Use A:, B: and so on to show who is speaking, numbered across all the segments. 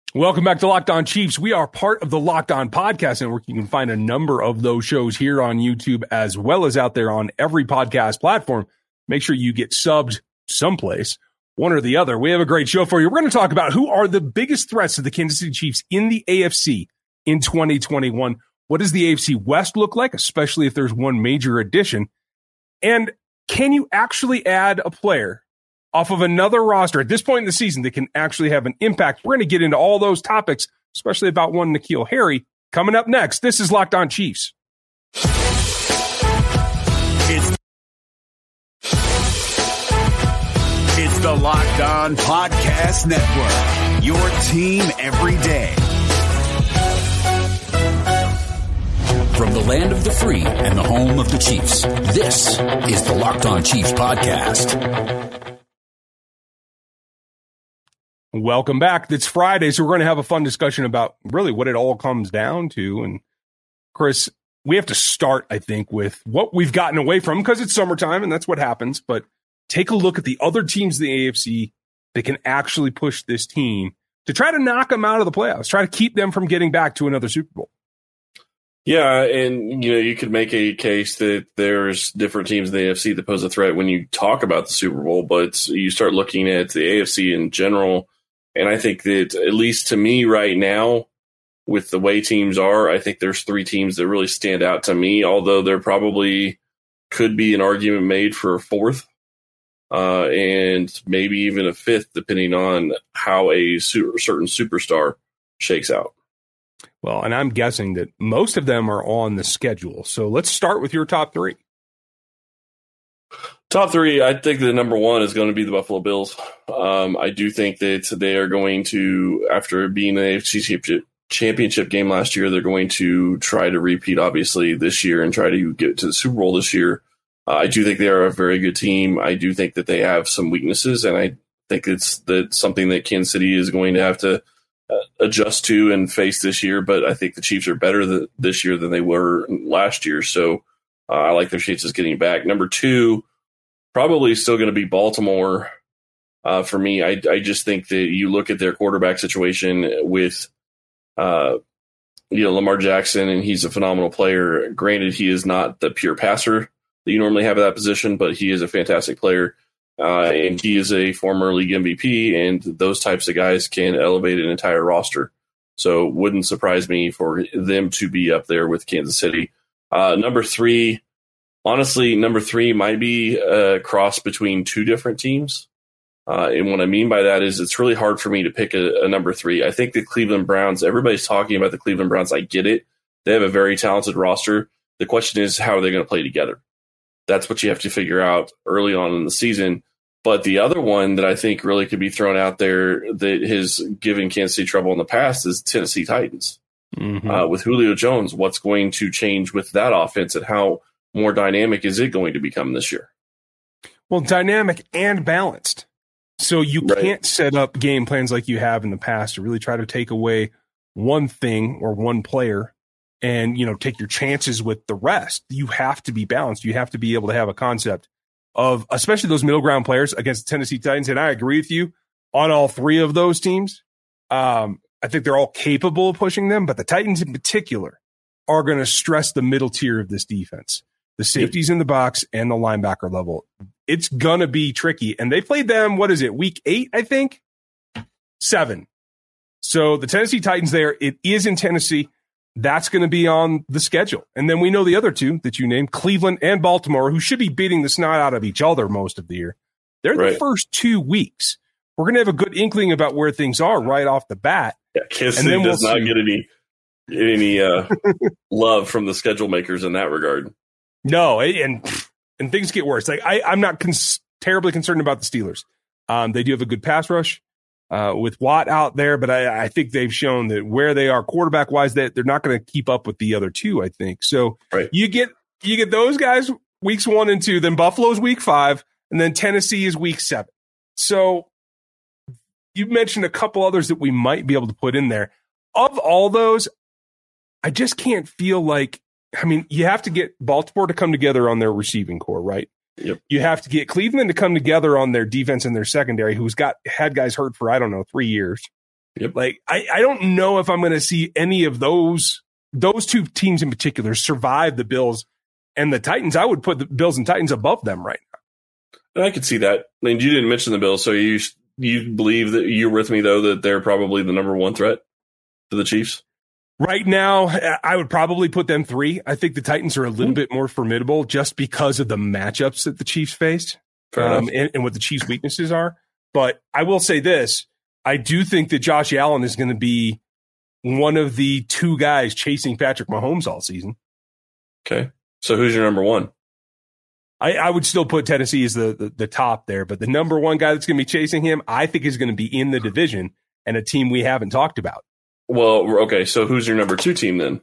A: Welcome back to Locked On Chiefs. We are part of the Locked On Podcast Network. You can find a number of those shows here on YouTube as well as out there on every podcast platform. Make sure you get subbed someplace, one or the other. We have a great show for you. We're going to talk about who are the biggest threats to the Kansas City Chiefs in the AFC in 2021. What does the AFC West look like, especially if there's one major addition? And can you actually add a player off of another roster at this point in the season that can actually have an impact? We're going to get into all those topics, especially about one N'Keal Harry, coming up next. This is Locked On Chiefs.
B: It's the Locked On Podcast Network, your team every day. From the land of the free and the home of the Chiefs, this is the Locked On Chiefs podcast.
A: Welcome back. It's Friday, so we're going to have a fun discussion about really what it all comes down to. And Chris, we have to start, I think, with what we've gotten away from because it's summertime and that's what happens. But take a look at the other teams in the AFC that can actually push this team to try to knock them out of the playoffs, try to keep them from getting back to another Super Bowl.
C: Yeah, and you could make a case that there's different teams in the AFC that pose a threat when you talk about the Super Bowl, but you start looking at the AFC in general, and I think that, at least to me right now, with the way teams are, I think there's three teams that really stand out to me, although there probably could be an argument made for a fourth, and maybe even a fifth, depending on how a certain superstar shakes out.
A: Well, and I'm guessing that most of them are on the schedule. So let's start with your top three.
C: Top three, I think the number one is going to be the Buffalo Bills. I do think that they are going to, after being in the AFC championship game last year, they're going to try to repeat, obviously, this year and try to get to the Super Bowl this year. I do think they are a very good team. I do think that they have some weaknesses, and I think that's something that Kansas City is going to have to adjust to and face this year, but I think the Chiefs are better this year than they were last year, so I like their chances getting back. Number two, probably still going to be Baltimore for me. I just think that you look at their quarterback situation with Lamar Jackson, and he's a phenomenal player. Granted, he is not the pure passer that you normally have at that position, but he is a fantastic player. And he is a former league MVP, and those types of guys can elevate an entire roster. So wouldn't surprise me for them to be up there with Kansas City. Number three might be a cross between two different teams. And what I mean by that is it's really hard for me to pick a number three. I think the Cleveland Browns, everybody's talking about the Cleveland Browns. I get it. They have a very talented roster. The question is, how are they going to play together? That's what you have to figure out early on in the season. But the other one that I think really could be thrown out there that has given Kansas City trouble in the past is Tennessee Titans. Mm-hmm. With Julio Jones, what's going to change with that offense and how more dynamic is it going to become this year?
A: Well, dynamic and balanced. So you can't set up game plans like you have in the past to really try to take away one thing or one player and, take your chances with the rest. You have to be balanced. You have to be able to have a concept of especially those middle ground players against the Tennessee Titans. And I agree with you on all three of those teams. I think they're all capable of pushing them, but the Titans in particular are going to stress the middle tier of this defense, the safeties in the box and the linebacker level. It's going to be tricky. And they played them, week 8, I think? 7. So the Tennessee Titans there, it is in Tennessee. That's going to be on the schedule. And then we know the other two that you named, Cleveland and Baltimore, who should be beating the snot out of each other most of the year. They're the first 2 weeks. We're going to have a good inkling about where things are right off the bat.
C: Yeah, Kansas City does not get any love from the schedule makers in that regard.
A: No, and things get worse. Like I'm not terribly concerned about the Steelers. They do have a good pass rush. With Watt out there, but I think they've shown that where they are quarterback-wise, that they're not going to keep up with the other two, I think. So you get those guys weeks 1 and 2, then Buffalo's week 5, and then Tennessee is week 7. So you mentioned a couple others that we might be able to put in there. Of all those, I just can't feel like, you have to get Baltimore to come together on their receiving core, right?
C: Yep.
A: You have to get Cleveland to come together on their defense and their secondary, who's had guys hurt for, 3 years.
C: Yep.
A: Like, I don't know if I'm going to see any of those two teams in particular survive the Bills and the Titans. I would put the Bills and Titans above them right now.
C: And I could see that. I mean, you didn't mention the Bills, so you believe that you're with me, though, that they're probably the number one threat to the Chiefs?
A: Right now, I would probably put them 3. I think the Titans are a little bit more formidable just because of the matchups that the Chiefs faced and what the Chiefs' weaknesses are. But I will say this. I do think that Josh Allen is going to be one of the 2 guys chasing Patrick Mahomes all season.
C: Okay. So who's your number 1?
A: I would still put Tennessee as the top there, but the number 1 guy that's going to be chasing him, I think is going to be in the division and a team we haven't talked about.
C: Well, okay, so who's your number 2 team then?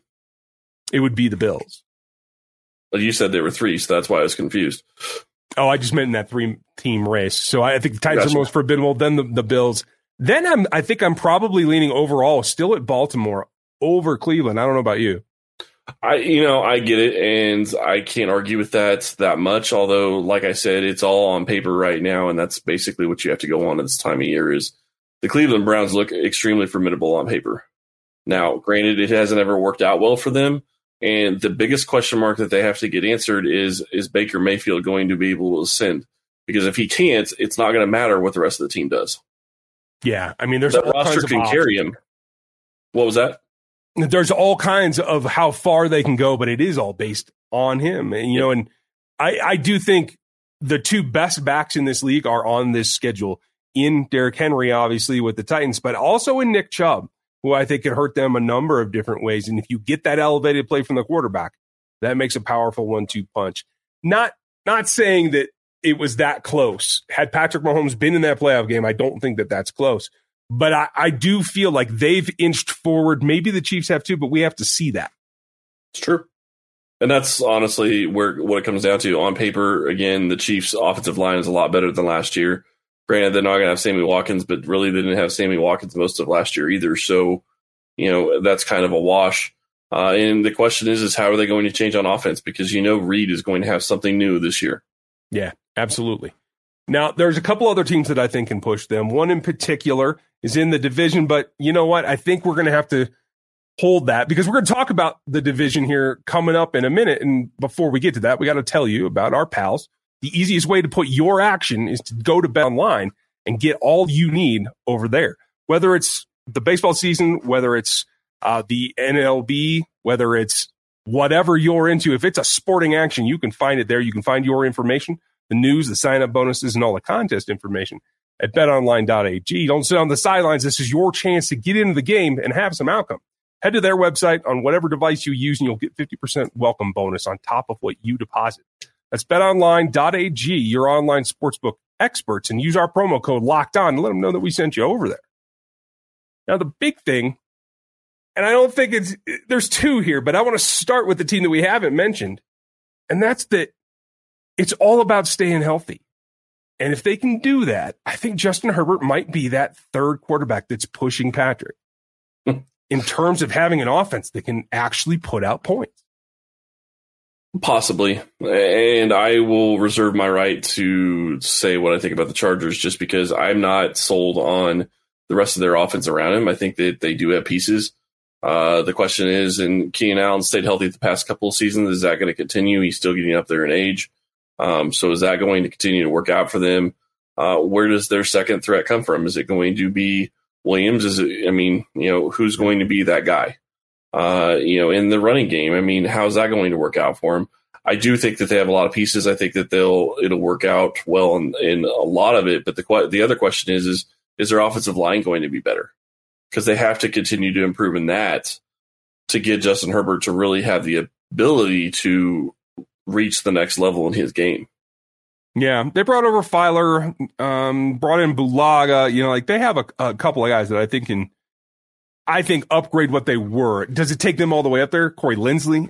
A: It would be the Bills.
C: Well, you said there were 3, so that's why I was confused.
A: Oh, I just meant in that 3-team race. So I think the Titans are most formidable, then the Bills. Then I think I'm probably leaning overall still at Baltimore over Cleveland. I don't know about you.
C: I get it, and I can't argue with that much. Although, like I said, it's all on paper right now, and that's basically what you have to go on at this time of year. Is the Cleveland Browns look extremely formidable on paper. Now, granted, it hasn't ever worked out well for them, and the biggest question mark that they have to get answered is Baker Mayfield going to be able to ascend? Because if he can't, it's not going to matter what the rest of the team does.
A: Yeah, I mean, there's
C: that roster can carry him. What was that?
A: There's all kinds of how far they can go, but it is all based on him. And, and I do think the 2 best backs in this league are on this schedule in Derrick Henry, obviously, with the Titans, but also in Nick Chubb, who I think could hurt them a number of different ways. And if you get that elevated play from the quarterback, that makes a powerful 1-2 punch. Not saying that it was that close. Had Patrick Mahomes been in that playoff game, I don't think that that's close. But I do feel like they've inched forward. Maybe the Chiefs have too, but we have to see that.
C: It's true. And that's honestly what it comes down to. On paper, again, the Chiefs' offensive line is a lot better than last year. Granted, they're not going to have Sammy Watkins, but really they didn't have Sammy Watkins most of last year either. So, that's kind of a wash. And the question is how are they going to change on offense? Because Reed is going to have something new this year.
A: Yeah, absolutely. Now, there's a couple other teams that I think can push them. One in particular is in the division, but you know what? I think we're going to have to hold that because we're going to talk about the division here coming up in a minute. And before we get to that, we got to tell you about our pals. The easiest way to put your action is to go to BetOnline and get all you need over there. Whether it's the baseball season, whether it's the MLB, whether it's whatever you're into, if it's a sporting action, you can find it there. You can find your information, the news, the sign-up bonuses, and all the contest information at betonline.ag. Don't sit on the sidelines. This is your chance to get into the game and have some outcome. Head to their website on whatever device you use, and you'll get 50% welcome bonus on top of what you deposit. That's betonline.ag, your online sportsbook experts, and use our promo code LOCKEDON to let them know that we sent you over there. Now, the big thing, and I don't think there's 2 here, but I want to start with the team that we haven't mentioned, and that's that it's all about staying healthy. And if they can do that, I think Justin Herbert might be that 3rd quarterback that's pushing Patrick in terms of having an offense that can actually put out points.
C: Possibly. And I will reserve my right to say what I think about the Chargers just because I'm not sold on the rest of their offense around him. I think that they do have pieces. The question is, and Keenan Allen stayed healthy the past couple of seasons. Is that going to continue? He's still getting up there in age. So is that going to continue to work out for them? Where does their second threat come from? Is it going to be Williams? Who's going to be that guy? In the running game, how's that going to work out for them? I do think that they have a lot of pieces. I think that it'll work out well in a lot of it. But the other question is their offensive line going to be better? Because they have to continue to improve in that to get Justin Herbert to really have the ability to reach the next level in his game.
A: Yeah, they brought over Filer, brought in Bulaga. They have a couple of guys that I think upgrade what they were. Does it take them all the way up there? Corey Linsley.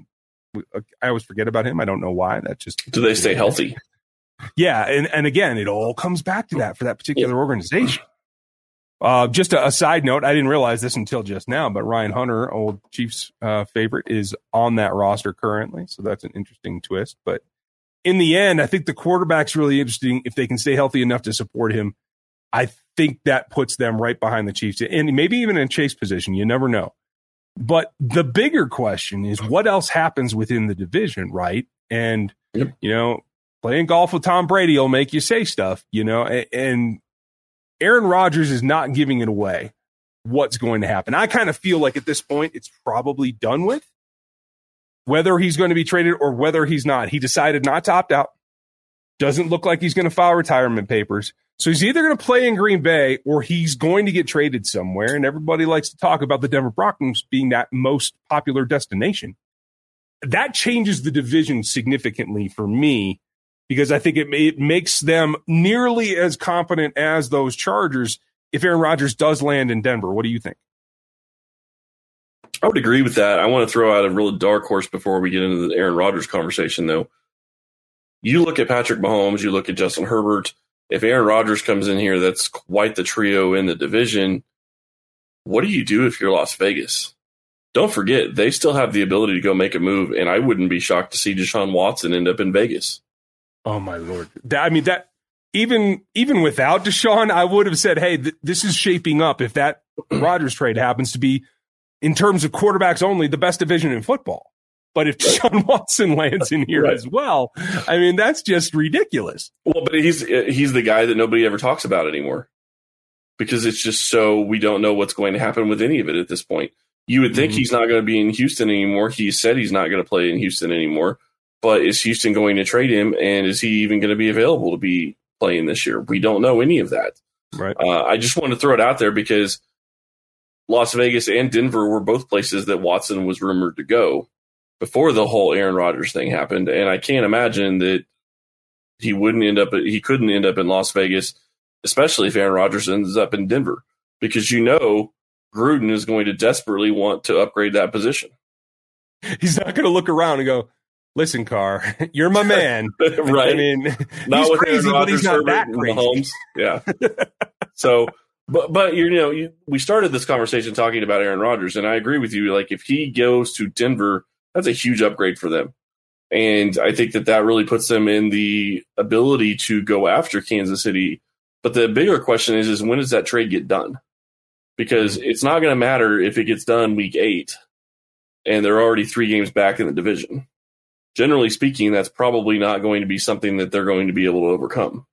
A: I always forget about him. I don't know why.
C: Do they stay healthy?
A: Yeah, and again, it all comes back to that for that particular organization. Just a side note, I didn't realize this until just now, but Ryan Hunter, old Chiefs favorite, is on that roster currently, so that's an interesting twist. But in the end, I think the quarterback's really interesting if they can stay healthy enough to support him. I think that puts them right behind the Chiefs and maybe even in chase position. You never know. But the bigger question is what else happens within the division, right? And, playing golf with Tom Brady will make you say stuff, and Aaron Rodgers is not giving it away what's going to happen. I kind of feel like at this point it's probably done with. Whether he's going to be traded or whether he's not. He decided not to opt out. Doesn't look like he's going to file retirement papers. So he's either going to play in Green Bay or he's going to get traded somewhere. And everybody likes to talk about the Denver Broncos being that most popular destination. That changes the division significantly for me because I think it makes them nearly as competent as those Chargers if Aaron Rodgers does land in Denver. What do you think?
C: I would agree with that. I want to throw out a real dark horse before we get into the Aaron Rodgers conversation, though. You look at Patrick Mahomes, you look at Justin Herbert. If Aaron Rodgers comes in here, that's quite the trio in the division. What do you do if you're Las Vegas? Don't forget, they still have the ability to go make a move, and I wouldn't be shocked to see Deshaun Watson end up in Vegas.
A: Oh, my Lord. That even without Deshaun, I would have said, hey, this is shaping up if that Rodgers trade happens to be, in terms of quarterbacks only, the best division in football. But if Deshaun Watson lands in here as well, that's just ridiculous.
C: Well, but he's the guy that nobody ever talks about anymore because it's just so we don't know what's going to happen with any of it at this point. You would think he's not going to be in Houston anymore. He said he's not going to play in Houston anymore. But is Houston going to trade him, and is he even going to be available to be playing this year? We don't know any of that.
A: Right.
C: I just want to throw it out there because Las Vegas and Denver were both places that Watson was rumored to go before the whole Aaron Rodgers thing happened. And I can't imagine that he couldn't end up in Las Vegas, especially if Aaron Rodgers ends up in Denver, because Gruden is going to desperately want to upgrade that position.
A: He's not going to look around and go, listen, Carr, you're my man.
C: Right.
A: Not he's crazy, but he's not that crazy.
C: Mahomes. Yeah. So, but we started this conversation talking about Aaron Rodgers, and I agree with you. Like, if he goes to Denver, that's a huge upgrade for them. And I think that really puts them in the ability to go after Kansas City. But the bigger question is when does that trade get done? Because it's not going to matter if it gets done week 8 and they're already 3 games back in the division. Generally speaking, that's probably not going to be something that they're going to be able to overcome.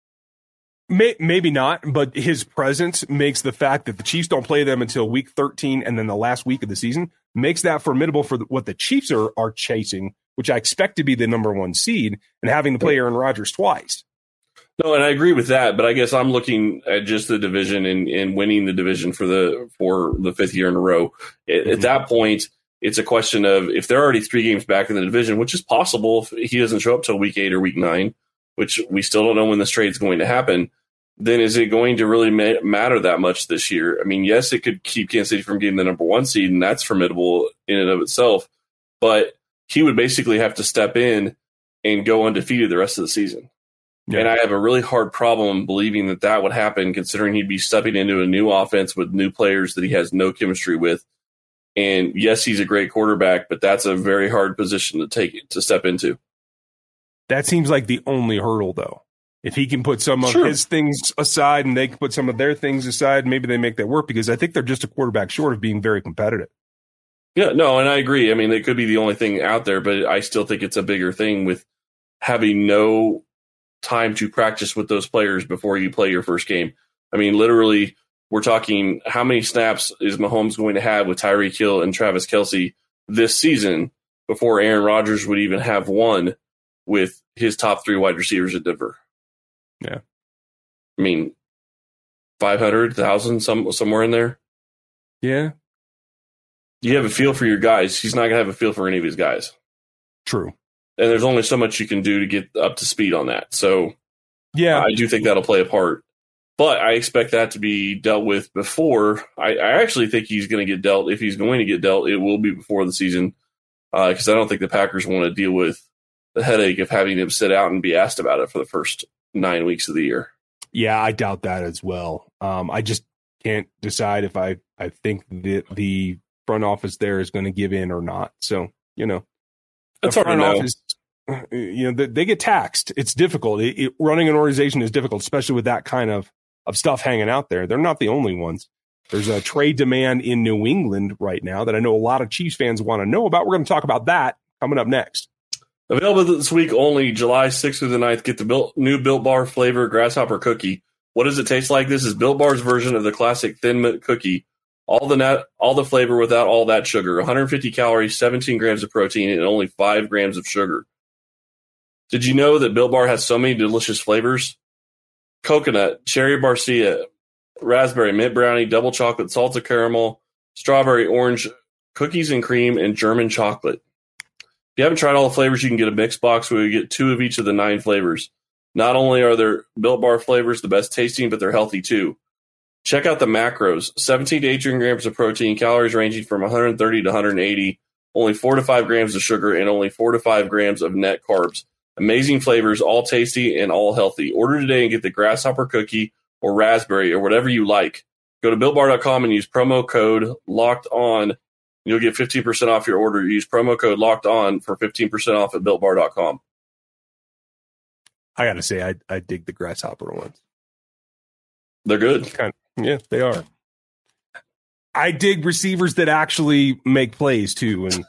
A: Maybe not, but his presence makes the fact that the Chiefs don't play them until week 13 and then the last week of the season makes that formidable for what the Chiefs are chasing, which I expect to be the number 1 seed, and having to play Aaron Rodgers twice.
C: No, and I agree with that, but I guess I'm looking at just the division and winning the division for the 5th year in a row. At that point, it's a question of if they're already 3 games back in the division, which is possible if he doesn't show up till week 8 or week 9, which we still don't know when this trade is going to happen, then is it going to really matter that much this year? Yes, it could keep Kansas City from getting the number 1 seed, and that's formidable in and of itself, but he would basically have to step in and go undefeated the rest of the season. Yeah. And I have a really hard problem believing that would happen, considering he'd be stepping into a new offense with new players that he has no chemistry with. And yes, he's a great quarterback, but that's a very hard position to step into.
A: That seems like the only hurdle, though. If he can put some of his things aside and they can put some of their things aside, maybe they make that work, because I think they're just a quarterback short of being very competitive.
C: Yeah, no, and I agree. It could be the only thing out there, but I still think it's a bigger thing with having no time to practice with those players before you play your first game. Literally, we're talking how many snaps is Mahomes going to have with Tyreek Hill and Travis Kelce this season before Aaron Rodgers would even have one with his top 3 wide receivers at Denver.
A: Yeah.
C: 500,000, somewhere in there.
A: Yeah.
C: You have a feel for your guys. He's not going to have a feel for any of his guys.
A: True.
C: And there's only so much you can do to get up to speed on that. So
A: yeah,
C: I do think that'll play a part. But I expect that to be dealt with before. I actually think he's going to get dealt. If he's going to get dealt, it will be before the season, because I don't think the Packers want to deal with the headache of having him sit out and be asked about it for the first 9 weeks of the year.
A: Yeah, I doubt that as well. I just can't decide if I think that the front office there is going to give in or not. So,
C: that's hard to know.
A: Office, they get taxed. It's difficult. Running an organization is difficult, especially with that kind of of stuff hanging out there. They're not the only ones. There's a trade demand in New England right now that I know a lot of Chiefs fans want to know about. We're going to talk about that coming up next.
C: Available this week only, July 6th through the 9th. Get the new Built Bar flavor grasshopper cookie. What does it taste like? This is Built Bar's version of the classic Thin Mint cookie. All the flavor without all that sugar. 150 calories, 17 grams of protein, and only 5 grams of sugar. Did you know that Built Bar has so many delicious flavors? Coconut, cherry barcia, raspberry, mint brownie, double chocolate, salted caramel, strawberry, orange, cookies and cream, and German chocolate. If you haven't tried all the flavors, you can get a mix box where you get 2 of each of the 9 flavors. Not only are their Built Bar flavors the best tasting, but they're healthy too. Check out the macros. 17 to 18 grams of protein, calories ranging from 130 to 180, only 4 to 5 grams of sugar, and only 4 to 5 grams of net carbs. Amazing flavors, all tasty and all healthy. Order today and get the grasshopper cookie or raspberry or whatever you like. Go to BuiltBar.com and use promo code LOCKEDON. You'll get 15% off your order. Use promo code LOCKEDON for 15% off at BuiltBar.com.
A: I got to say, I dig the grasshopper ones.
C: They're good.
A: Yeah, they are. I dig receivers that actually make plays too. And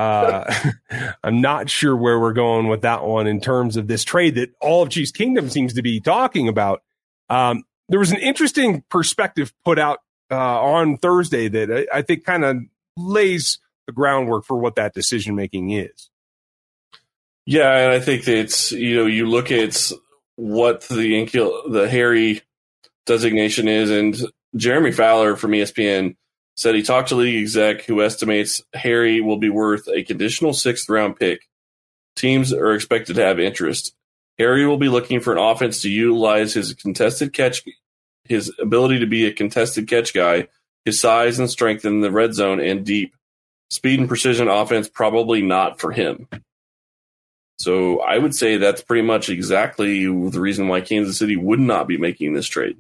A: I'm not sure where we're going with that one in terms of this trade that all of Chiefs Kingdom seems to be talking about. There was an interesting perspective put out on Thursday that I think kind of lays the groundwork for what that decision making is.
C: Yeah, and I think that it's, you look at what the Harry designation is, and Jeremy Fowler from ESPN said he talked to league exec who estimates Harry will be worth a conditional 6th round pick. Teams are expected to have interest. Harry will be looking for an offense to utilize his contested catch, his ability to be a contested catch guy, his size and strength in the red zone and deep. Speed and precision offense, probably not for him. So I would say that's pretty much exactly the reason why Kansas City would not be making this trade.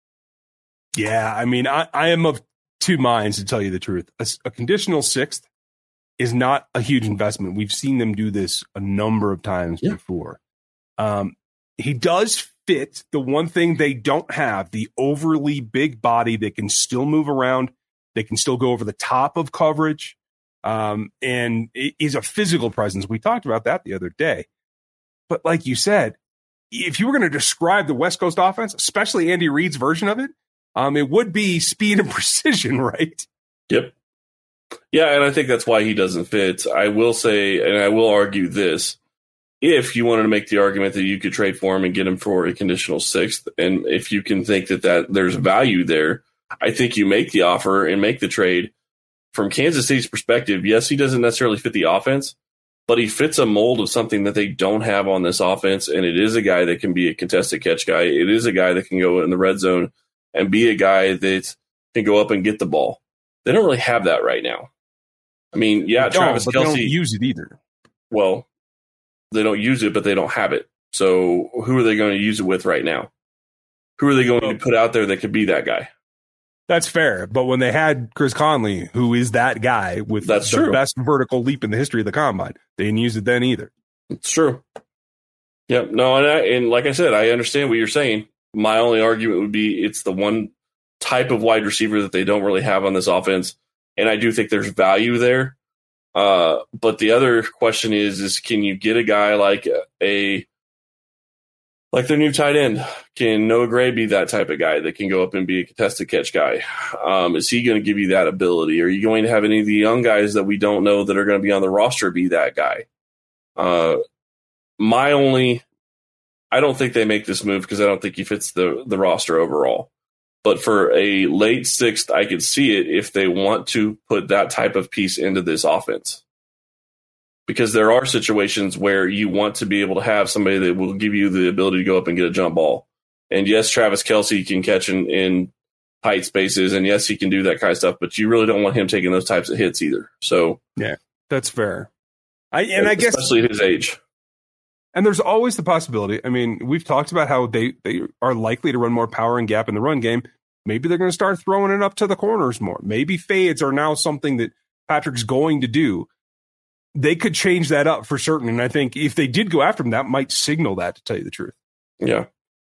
A: Yeah, I mean, I am of 2 minds, to tell you the truth. A conditional 6th is not a huge investment. We've seen them do this a number of times before. He does fit the one thing they don't have, the overly big body that can still move around. They can still go over the top of coverage. And is a physical presence. We talked about that the other day. But like you said, if you were going to describe the West Coast offense, especially Andy Reid's version of it, it would be speed and precision, right?
C: Yep. Yeah, and I think that's why he doesn't fit. I will say, and I will argue this, if you wanted to make the argument that you could trade for him and get him for a conditional 6th, and if you can think that there's value there, I think you make the offer and make the trade. From Kansas City's perspective, yes, he doesn't necessarily fit the offense, but he fits a mold of something that they don't have on this offense, and it is a guy that can be a contested catch guy. It is a guy that can go in the red zone and be a guy that can go up and get the ball. They don't really have that right now. I mean, Travis Kelce.
A: They don't use it either.
C: Well, they don't use it, but they don't have it. So who are they going to use it with right now? Who are they going to put out there that could be that guy?
A: That's fair. But when they had Chris Conley, who is that guy with the best vertical leap in the history of the combine, they didn't use it then either.
C: It's true. Yep. No, and like I said, I understand what you're saying. My only argument would be it's the one type of wide receiver that they don't really have on this offense. And I do think there's value there. But the other question is can you get a guy like their new tight end? Can Noah Gray be that type of guy that can go up and be a contested catch guy? Is he going to give you that ability? Are you going to have any of the young guys that we don't know that are going to be on the roster be that guy? I don't think they make this move because I don't think he fits the roster overall. But for a late 6th, I could see it if they want to put that type of piece into this offense. Because there are situations where you want to be able to have somebody that will give you the ability to go up and get a jump ball. And yes, Travis Kelce can catch in tight spaces, and yes, he can do that kind of stuff, but you really don't want him taking those types of hits either. So
A: yeah, that's fair. I guess
C: especially at his age.
A: And there's always the possibility. I mean, we've talked about how they are likely to run more power and gap in the run game. Maybe they're going to start throwing it up to the corners more. Maybe fades are now something that Patrick's going to do. They could change that up for certain. And I think if they did go after him, that might signal that, to tell you the truth.
C: Yeah.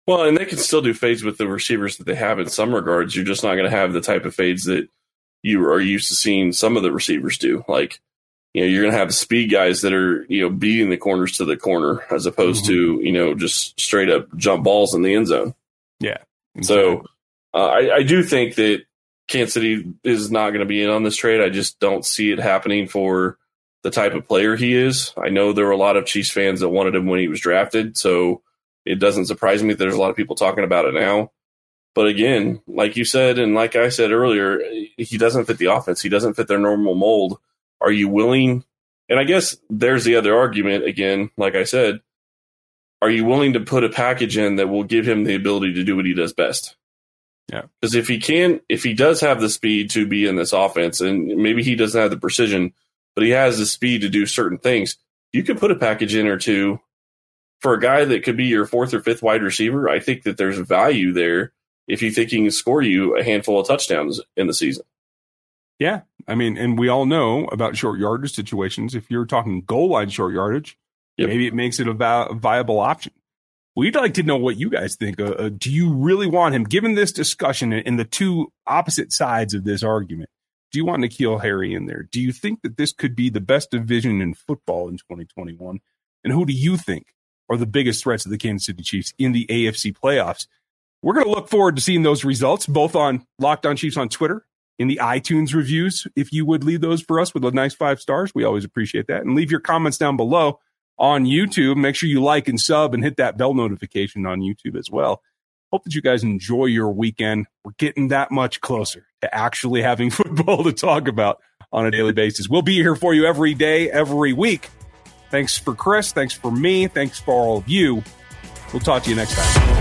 C: Well, and they can still do fades with the receivers that they have in some regards. You're just not going to have the type of fades that you are used to seeing some of the receivers do. Like, you're going to have speed guys that are, beating the corners to the corner as opposed to, just straight up jump balls in the end zone.
A: Yeah.
C: Exactly. So I do think that Kansas City is not going to be in on this trade. I just don't see it happening for the type of player he is. I know there were a lot of Chiefs fans that wanted him when he was drafted, so it doesn't surprise me that there's a lot of people talking about it now. But again, like you said, and like I said earlier, he doesn't fit the offense. He doesn't fit their normal mold. Are you willing? And I guess there's the other argument again, like I said, are you willing to put a package in that will give him the ability to do what he does best?
A: Yeah.
C: Because if he does have the speed to be in this offense, and maybe he doesn't have the precision, but he has the speed to do certain things, you could put a package in or two for a guy that could be your fourth or fifth wide receiver. I think that there's value there if you think he can score you a handful of touchdowns in the season.
A: Yeah. I mean, and we all know about short yardage situations. If you're talking goal line short yardage, maybe it makes it a viable option. We'd like to know what you guys think. Do you really want him, given this discussion and the two opposite sides of this argument, do you want N'Keal Harry in there? Do you think that this could be the best division in football in 2021? And who do you think are the biggest threats of the Kansas City Chiefs in the AFC playoffs? We're going to look forward to seeing those results, both on Locked On Chiefs on Twitter, in the iTunes reviews. If you would leave those for us with a nice 5 stars, we always appreciate that. And leave your comments down below on YouTube. Make sure you like and sub and hit that bell notification on YouTube as well. Hope that you guys enjoy your weekend. We're getting that much closer to actually having football to talk about on a daily basis. We'll be here for you every day, every week. Thanks for Chris. Thanks for me. Thanks for all of you. We'll talk to you next time.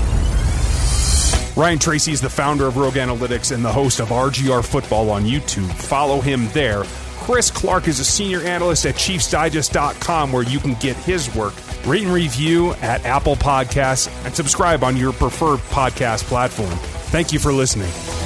A: Ryan Tracy is the founder of Rogue Analytics and the host of RGR Football on YouTube. Follow him there. Chris Clark is a senior analyst at ChiefsDigest.com, where you can get his work. Rate and review at Apple Podcasts and subscribe on your preferred podcast platform. Thank you for listening.